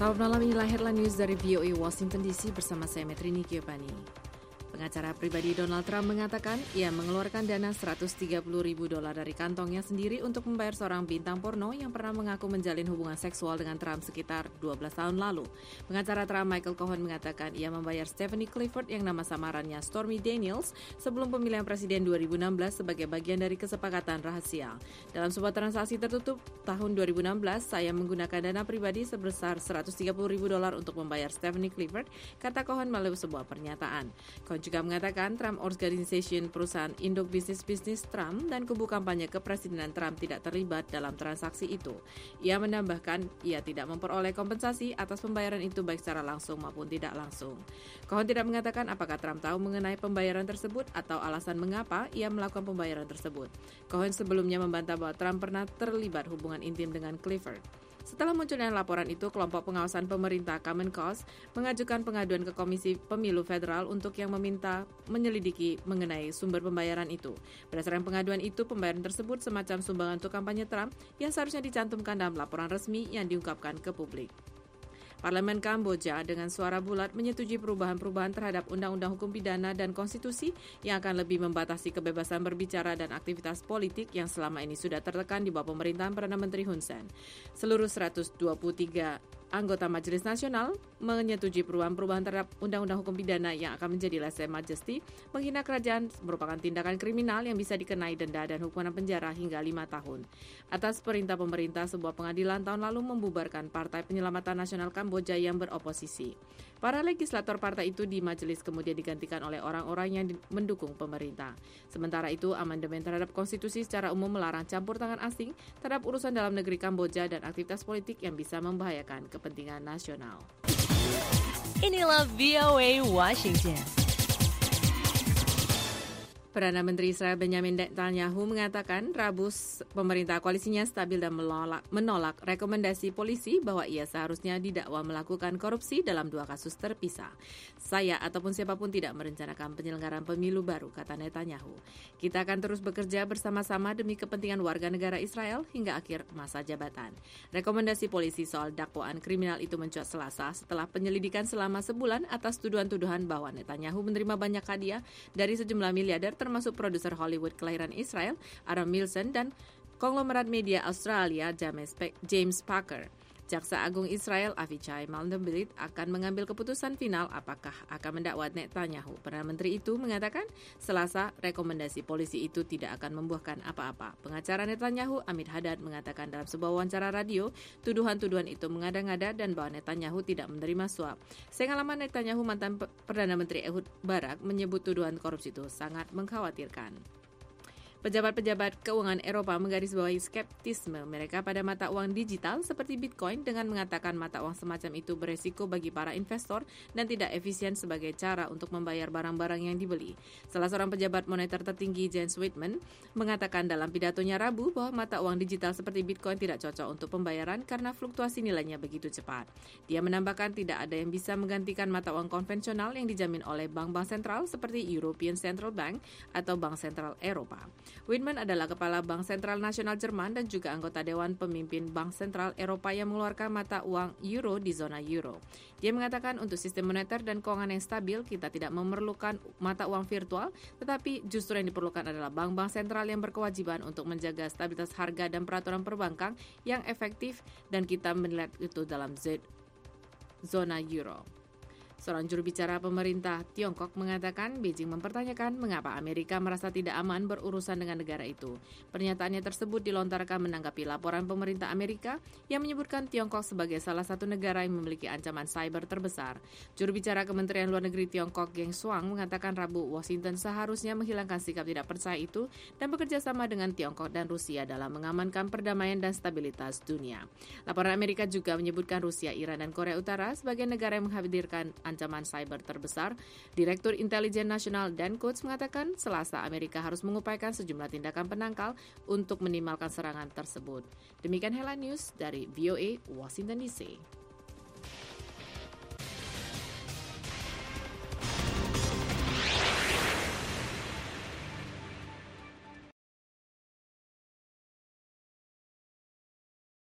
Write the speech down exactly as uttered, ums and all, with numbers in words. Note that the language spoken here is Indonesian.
Selamat malam, inilah Headline News dari V O A Washington D C bersama saya Metrini Giovanni. Pengacara pribadi Donald Trump mengatakan ia mengeluarkan dana seratus tiga puluh ribu dolar dari kantongnya sendiri untuk membayar seorang bintang porno yang pernah mengaku menjalin hubungan seksual dengan Trump sekitar dua belas tahun lalu. Pengacara Trump Michael Cohen mengatakan ia membayar Stephanie Clifford yang nama samarannya Stormy Daniels sebelum pemilihan presiden dua ribu enam belas sebagai bagian dari kesepakatan rahasia. Dalam sebuah transaksi tertutup tahun dua ribu enam belas, saya menggunakan dana pribadi sebesar seratus tiga puluh ribu dolar untuk membayar Stephanie Clifford, kata Cohen melalui sebuah pernyataan. Cohen juga mengatakan Trump Organization, perusahaan induk bisnis-bisnis Trump dan kubu kampanye kepresidenan Trump tidak terlibat dalam transaksi itu. Ia menambahkan ia tidak memperoleh kompensasi atas pembayaran itu baik secara langsung maupun tidak langsung. Cohen tidak mengatakan apakah Trump tahu mengenai pembayaran tersebut atau alasan mengapa ia melakukan pembayaran tersebut. Cohen sebelumnya membantah bahwa Trump pernah terlibat hubungan intim dengan Clifford. Setelah munculnya laporan itu, kelompok pengawasan pemerintah Common Cause mengajukan pengaduan ke Komisi Pemilu Federal untuk yang meminta menyelidiki mengenai sumber pembayaran itu. Berdasarkan pengaduan itu, pembayaran tersebut semacam sumbangan untuk kampanye Trump yang seharusnya dicantumkan dalam laporan resmi yang diungkapkan ke publik. Parlemen Kamboja dengan suara bulat menyetujui perubahan-perubahan terhadap Undang-Undang Hukum Pidana dan Konstitusi yang akan lebih membatasi kebebasan berbicara dan aktivitas politik yang selama ini sudah tertekan di bawah pemerintahan Perdana Menteri Hun Sen. Seluruh seratus dua puluh tiga anggota Majelis Nasional menyetujui perubahan-perubahan terhadap Undang-Undang Hukum Pidana yang akan menjadi lese majesty. Menghina kerajaan merupakan tindakan kriminal yang bisa dikenai denda dan hukuman penjara hingga lima tahun. Atas perintah pemerintah, sebuah pengadilan tahun lalu membubarkan Partai Penyelamatan Nasional Kamboja yang beroposisi. Para legislator partai itu di majelis kemudian digantikan oleh orang-orang yang mendukung pemerintah. Sementara itu, amandemen terhadap konstitusi secara umum melarang campur tangan asing terhadap urusan dalam negeri Kamboja dan aktivitas politik yang bisa membahayakan kepentingan nasional. Inilah V O A Washington. Perdana Menteri Israel Benjamin Netanyahu mengatakan Rabu pemerintah koalisinya stabil dan menolak, menolak rekomendasi polisi bahwa ia seharusnya didakwa melakukan korupsi dalam dua kasus terpisah. Saya ataupun siapapun tidak merencanakan penyelenggaraan pemilu baru, kata Netanyahu. Kita akan terus bekerja bersama-sama demi kepentingan warga negara Israel hingga akhir masa jabatan. Rekomendasi polisi soal dakwaan kriminal itu mencuat Selasa setelah penyelidikan selama sebulan atas tuduhan-tuduhan bahwa Netanyahu menerima banyak hadiah dari sejumlah miliarder termasuk produser Hollywood kelahiran Israel, Aaron Milson, dan konglomerat media Australia, James Packer. Jaksa Agung Israel, Avichai Mandelblit, akan mengambil keputusan final apakah akan mendakwa Netanyahu. Perdana Menteri itu mengatakan Selasa rekomendasi polisi itu tidak akan membuahkan apa-apa. Pengacara Netanyahu, Amit Haddad, mengatakan dalam sebuah wawancara radio, tuduhan-tuduhan itu mengada-ngada dan bahwa Netanyahu tidak menerima suap. Sengalaman Netanyahu, mantan Perdana Menteri Ehud Barak, menyebut tuduhan korupsi itu sangat mengkhawatirkan. Pejabat-pejabat keuangan Eropa menggarisbawahi skeptisme mereka pada mata uang digital seperti Bitcoin dengan mengatakan mata uang semacam itu beresiko bagi para investor dan tidak efisien sebagai cara untuk membayar barang-barang yang dibeli. Salah seorang pejabat moneter tertinggi, Jens Weidmann, mengatakan dalam pidatonya Rabu bahwa mata uang digital seperti Bitcoin tidak cocok untuk pembayaran karena fluktuasi nilainya begitu cepat. Dia menambahkan tidak ada yang bisa menggantikan mata uang konvensional yang dijamin oleh bank-bank sentral seperti European Central Bank atau Bank Sentral Eropa. Weidmann adalah Kepala Bank Sentral Nasional Jerman dan juga anggota Dewan Pemimpin Bank Sentral Eropa yang mengeluarkan mata uang euro di zona euro. Dia mengatakan untuk sistem moneter dan keuangan yang stabil, kita tidak memerlukan mata uang virtual, tetapi justru yang diperlukan adalah bank-bank sentral yang berkewajiban untuk menjaga stabilitas harga dan peraturan perbankan yang efektif, dan kita melihat itu dalam Z- zona euro. Seorang juru bicara pemerintah Tiongkok mengatakan Beijing mempertanyakan mengapa Amerika merasa tidak aman berurusan dengan negara itu. Pernyataannya tersebut dilontarkan menanggapi laporan pemerintah Amerika yang menyebutkan Tiongkok sebagai salah satu negara yang memiliki ancaman cyber terbesar. Juru bicara Kementerian Luar Negeri Tiongkok Geng Shuang mengatakan Rabu Washington seharusnya menghilangkan sikap tidak percaya itu dan bekerja sama dengan Tiongkok dan Rusia dalam mengamankan perdamaian dan stabilitas dunia. Laporan Amerika juga menyebutkan Rusia, Iran, dan Korea Utara sebagai negara yang menghadirkan ancaman cyber terbesar. Direktur Intelijen Nasional Dan Coats mengatakan Selasa Amerika harus mengupayakan sejumlah tindakan penangkal untuk minimalkan serangan tersebut. Demikian Headline News dari V O A Washington D C.